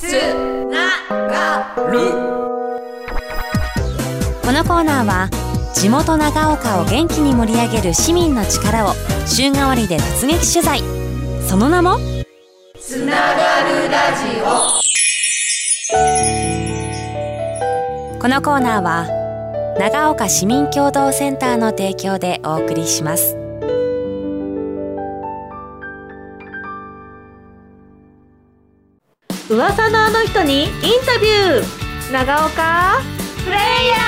つながる。 このコーナーは地元長岡を元気に盛り上げる市民の力を週替わりで突撃取材。その名もつながるラジオ。 このコーナーは長岡市民協同センターの提供でお送りします。 噂のあの人にインタビュー、長岡プレイヤ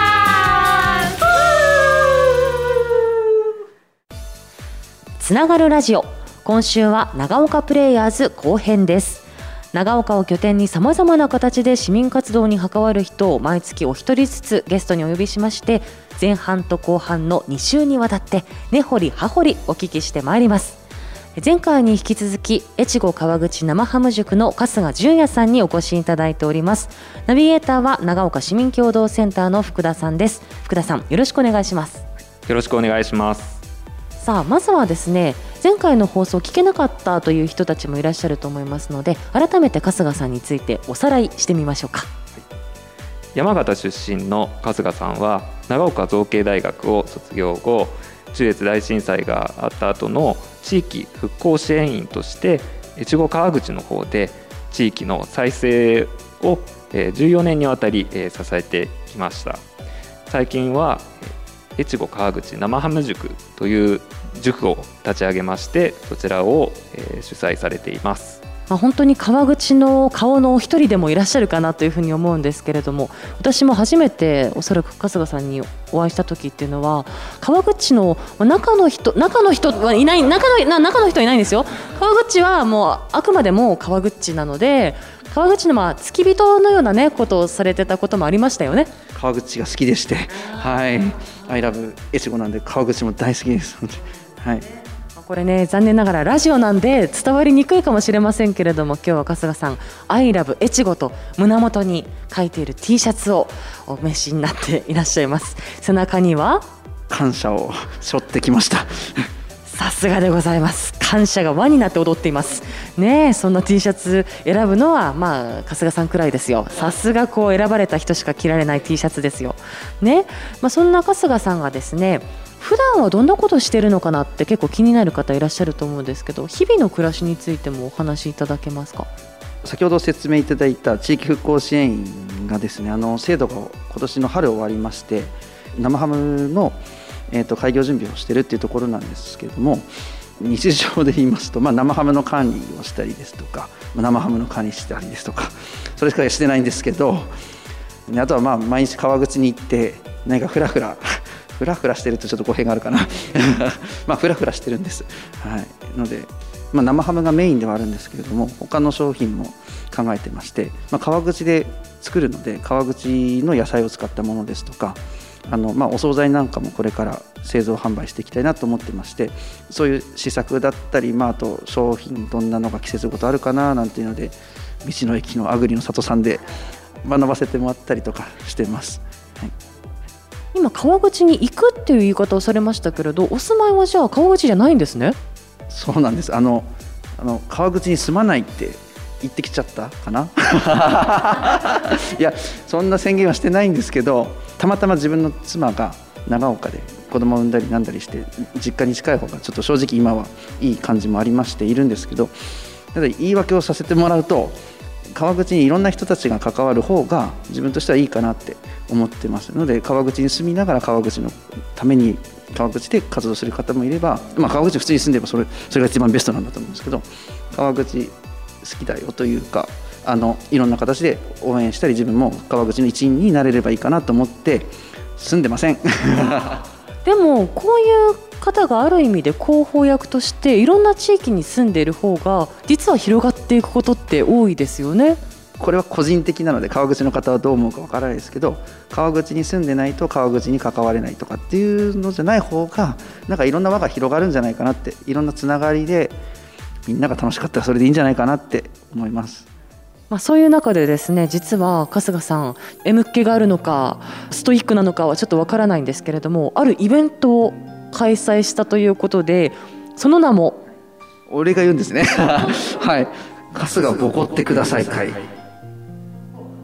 ー。 つながるラジオ、今週は長岡プレイヤーズ後編です。長岡を拠点にさまざまな形で市民活動に関わる人を毎月お一人ずつゲストにお呼びしまして、前半と後半の2週にわたって根掘り葉掘りお聞きしてまいります。前回に引き続き越後川口生ハム塾の春日純也さんにお越しいただいております。ナビゲーターは長岡市民協同センターの福田さんです。福田さん、よろしくお願いします。 よろしくお願いします。 さあ、まずはですね、前回の放送を聞けなかったという人たちもいらっしゃると思いますので、改めて春日さんについておさらいしてみましょうか。 山形出身の春日さんは長岡造形大学を卒業後、中越大震災があった後の地域復興支援員として越後川口の方で地域の再生を14年にわたり支えてきました。最近は越後川口生ハム塾という塾を立ち上げまして、そちらを主催されています。 本当に川口の顔のお一人でもいらっしゃるかなというふうに思うんですけれども、私も初めておそらく春日さんにお会いした時っていうのは、川口の中の人はいない、中の人はいないんですよ。川口はもうあくまでも川口なので、川口の付き人のようなねことをされてたこともありましたよね。 川口が好きでして、はい、アイラブ越後なんで川口も大好きです。はい。 これね、残念ながらラジオなんで伝わりにくいかもしれませんけれども、今日は春日さんアイラブ越後と胸元に書いている T シャツをお召しになっていらっしゃいます。背中には感謝を背負ってきました。 さすがでございます。感謝が輪になって踊っていますね。そんな T シャツ選ぶのは春日さんくらいですよ。さすが選ばれた人しか着られない T シャツですよね。そんな春日さんがですね、普段はどんなことしてるのかなって結構気になる方いらっしゃると思うんですけど、日々の暮らしについてもお話しいただけますか。 先ほど説明いただいた地域復興支援員がですね、制度が今年の春終わりまして、生ハムの開業準備をしているっていうところなんですけれども、日常で言いますと、生ハムの管理をしたりですとか、生ハムの管理したりですとか、それしかしてないんですけど、あとは毎日川口に行って何かフラフラしてるとちょっと語弊があるかなフラフラしてるんです、はい、ので、生ハムがメインではあるんですけれども、他の商品も考えてまして、川口で作るので川口の野菜を使ったものですとか、お惣菜なんかもこれから製造販売していきたいなと思ってまして、そういう施策だったり、あと商品どんなのが季節ごとあるかななんていうので、道の駅のあぐりの里さんで学ばせてもらったりとかしてます、はい。 今川口に行くっていう言い方をされましたけれど、お住まいはじゃあ川口じゃないんですね。 そうなんです。川口に住まないって言ってきちゃったかな。いや、そんな宣言はしてないんですけど、たまたま自分の妻が長岡で子供を産んだりなんだりして実家に近い方がちょっと正直今はいい感じもありましているんですけど、ただ言い訳をさせてもらうと、川口にいろんな人たちが関わる方が自分としてはいいかなって思ってますので、川口に住みながら川口のために川口で活動する方もいれば、川口普通に住んでればそれが一番ベストなんだと思うんですけど、川口好きだよというか、いろんな形で応援したり、自分も川口の一員になれればいいかなと思って住んでません。 でもこういう方がある意味で広報役としていろんな地域に住んでいる方が実は広がっていくことって多いですよね。 これは個人的なので川口の方はどう思うかわからないですけど、川口に住んでないと川口に関われないとかっていうのじゃない方が、なんかいろんな輪が広がるんじゃないかなって、いろんなつながりでみんなが楽しかったらそれでいいんじゃないかなって思います。 そういう中でですね、実は春日さん M っ気があるのかストイックなのかはちょっとわからないんですけれども、あるイベントを開催したということで、その名も俺が言うんですねはい、春日ボコってください会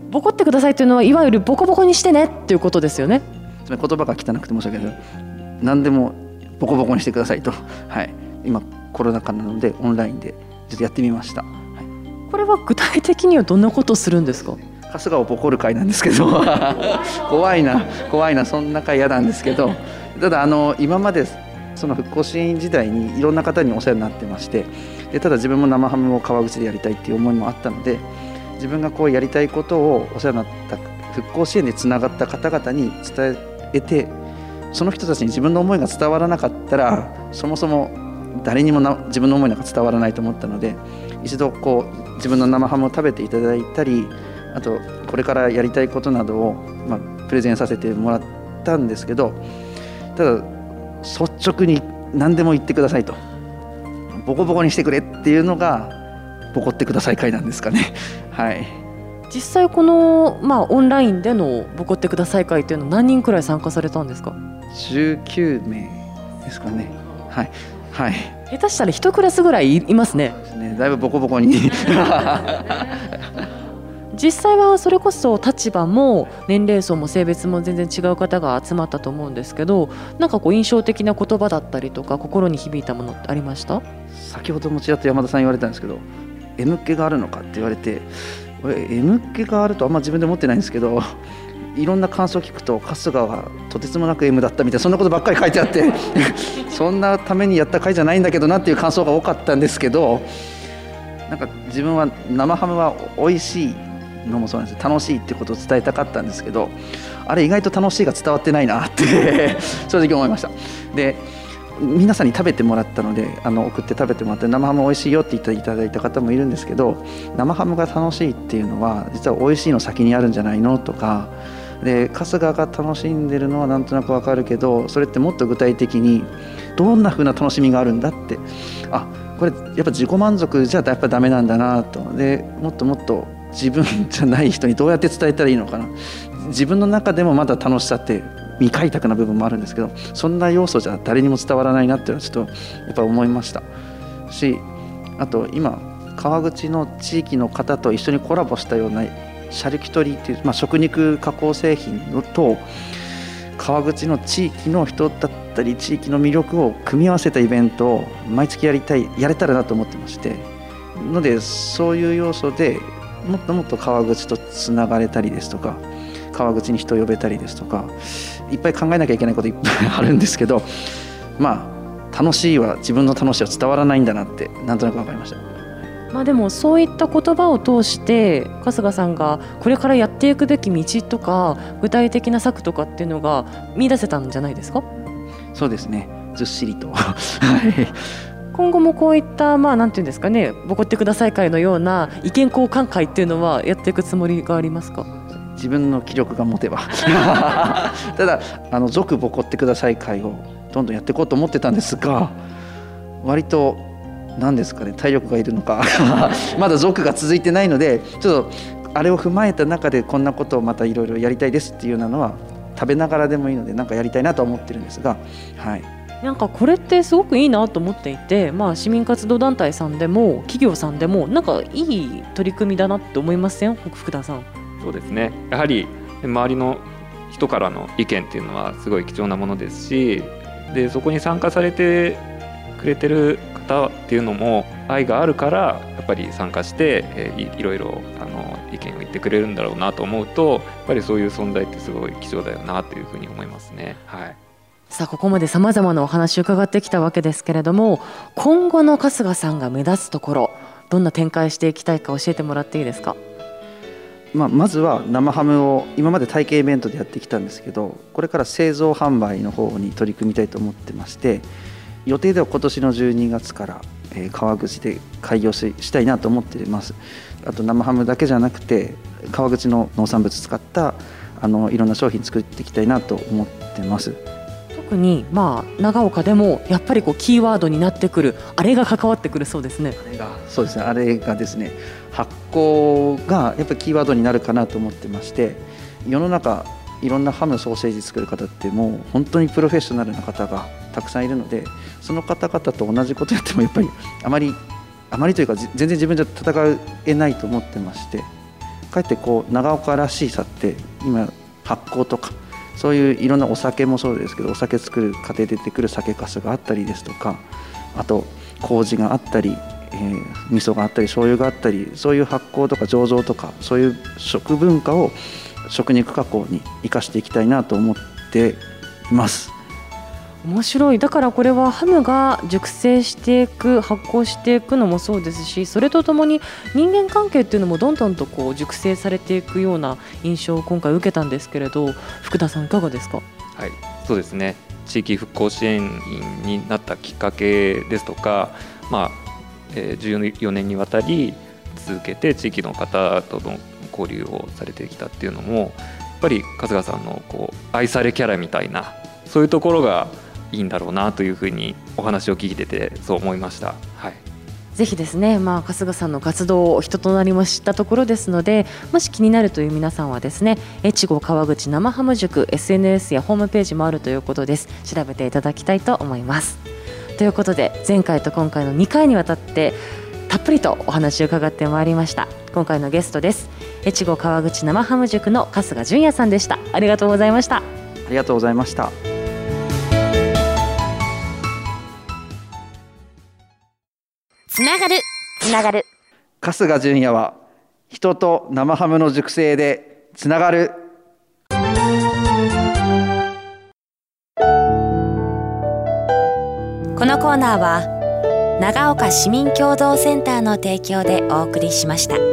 ボコってくださいというのはいわゆるボコボコにしてねっていうことですよね。 言葉が汚くて申し訳ないけど、何でもボコボコにしてくださいと、はい、今コロナ禍なのでオンラインでちょっとやってみました、はい、 これは具体的にはどんなことをするんですか？ 春日をボコる会なんですけど怖いなそんな会嫌なんですけど、ただ今までその復興支援時代にいろんな方にお世話になってまして、でただ自分も生ハムを川口でやりたいっていう思いもあったので、自分がこうやりたいことをお世話になった復興支援でつながった方々に伝えて、その人たちに自分の思いが伝わらなかったらそもそも誰にも自分の思いなんか伝わらないと思ったので、一度こう自分の生ハムを食べていただいたり、あとこれからやりたいことなどを、プレゼンさせてもらったんですけど、ただ率直に何でも言ってくださいと、ボコボコにしてくれっていうのがボコってください会なんですかねはい。 実際この、オンラインでのボコってください会っていうのは何人くらい参加されたんですか ？19名ですかね。はいはい。 下手したら1クラスぐらいいますね。 そうですね、だいぶボコボコに実際はそれこそ立場も年齢層も性別も全然違う方が集まったと思うんですけど、なんかこう印象的な言葉だったりとか心に響いたものってありました？ 先ほどもちらっと山田さん言われたんですけど、 M 気があるのかって言われて、M 気があるとあんま自分で思ってないんですけど、いろんな感想を聞くと春日はとてつもなく M だったみたいな、そんなことばっかり書いてあってそんなためにやった回じゃないんだけどなっていう感想が多かったんですけど、なんか自分は生ハムは美味しいのもそうなんです、楽しいってことを伝えたかったんですけど、あれ意外と楽しいが伝わってないなって正直思いました。で皆さんに食べてもらったので、送って食べてもらって生ハム美味しいよって言っていただいた方もいるんですけど、生ハムが楽しいっていうのは実は美味しいの先にあるんじゃないのとかで、春日が楽しんでるのはなんとなくわかるけど、それってもっと具体的にどんな風な楽しみがあるんだって、これやっぱ自己満足じゃやっぱダメなんだなと。でもっともっと自分じゃない人にどうやって伝えたらいいのかな、自分の中でもまだ楽しさって未開拓な部分もあるんですけど、そんな要素じゃ誰にも伝わらないなっていうのはちょっとやっぱ思いましたし、あと今川口の地域の方と一緒にコラボしたようなシャルキュトリーっていう、食肉加工製品と川口の地域の人だったり地域の魅力を組み合わせたイベントを毎月やれたらなと思ってましてので、そういう要素でもっともっと川口とつながれたりですとか、川口に人を呼べたりですとか、いっぱい考えなきゃいけないこといっぱいあるんですけど、楽しいは自分の楽しいは伝わらないんだなってなんとなく分かりました。 でもそういった言葉を通して春日さんがこれからやっていくべき道とか具体的な策とかっていうのが見出せたんじゃないですか？ そうですね、ずっしりと今後もこういったなんていうんですかね、ボコってください会のような意見交換会っていうのはやっていくつもりがありますか？ 自分の気力が持てばただ続ボコってください会をどんどんやっていこうと思ってたんですが、割と何ですかね、体力がいるのかまだ続が続いてないので、ちょっとあれを踏まえた中でこんなことをまたいろいろやりたいですっていうようなのは食べながらでもいいのでなんかやりたいなと思ってるんですが、はい、 なんかこれってすごくいいなと思っていて、市民活動団体さんでも企業さんでもなんかいい取り組みだなって思いません？福田さん。 そうですね、やはり周りの人からの意見っていうのはすごい貴重なものですし、でそこに参加されてくれてる方っていうのも愛があるからやっぱり参加していろいろ意見を言ってくれるんだろうなと思うと、やっぱりそういう存在ってすごい貴重だよなというふうに思いますね。はい。 さあここまでさまざまなお話を伺ってきたわけですけれども、今後の春日さんが目立つところ、どんな展開していきたいか教えてもらっていいですか？ まずは生ハムを今まで体験イベントでやってきたんですけど、これから製造販売の方に取り組みたいと思ってまして、予定では今年の12月から川口で開業したいなと思っています。あと生ハムだけじゃなくて川口の農産物使ったいろんな商品作っていきたいなと思ってます。 特に長岡でもやっぱりキーワードになってくるあれが関わってくるそうですね。 そうですね、あれがですね、発酵がやっぱりキーワードになるかなと思ってまして、世の中いろんなハムソーセージ作る方ってもう本当にプロフェッショナルな方がたくさんいるので、その方々と同じことやってもやっぱりあまりというか全然自分じゃ戦えないと思ってまして、 かえってこう長岡らしいさって今発酵とかそういういろんなお酒もそうですけど、お酒作る過程で出てくる酒粕があったりですとか、あと麹があったり、味噌があったり醤油があったり、そういう発酵とか醸造とかそういう食文化を食肉加工に生かしていきたいなと思っています。 面白い。だからこれはハムが熟成していく、発酵していくのもそうですし、それとともに人間関係っていうのもどんどんとこう熟成されていくような印象を今回受けたんですけれど、福田さんいかがですか？ はい、そうですね。地域復興支援員になったきっかけですとか、14年にわたり続けて地域の方との交流をされてきたっていうのも、やっぱり春日さんのこう愛されキャラみたいな、そういうところがいいんだろうなというふうにお話を聞いててそう思いました。はい、 ぜひですね、春日さんの活動を人となりも知ったところですので、もし気になるという皆さんはですね、越後川口生ハム塾 SNS やホームページもあるということです。調べていただきたいと思います。ということで、前回と今回の2回にわたってたっぷりとお話を伺ってまいりました。今回のゲストです。越後川口生ハム塾の春日純也さんでした。ありがとうございました。 ありがとうございました。 つながる春日純也は人と生ハムの熟成でつながる。 このコーナーは長岡市民協同センターの提供でお送りしました。